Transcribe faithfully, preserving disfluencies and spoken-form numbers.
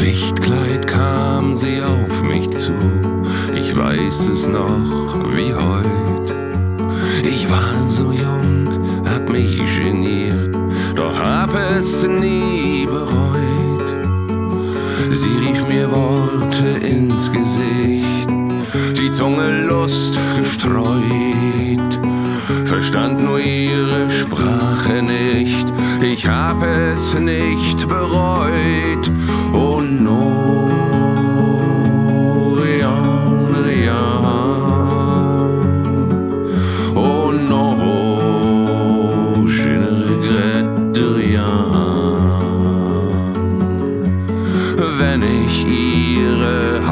Lichtkleid kam sie auf mich zu, ich weiß es noch wie heut. Ich war so jung, hab mich geniert, doch hab es nie bereut. Sie rief mir Worte ins Gesicht, die Zunge Lust gestreut, verstand nur ihre Sprache nicht, ich hab es nicht bereut. Oh no, Rian, Rian. Oh no, je ne regrette rien. Wenn ich ihre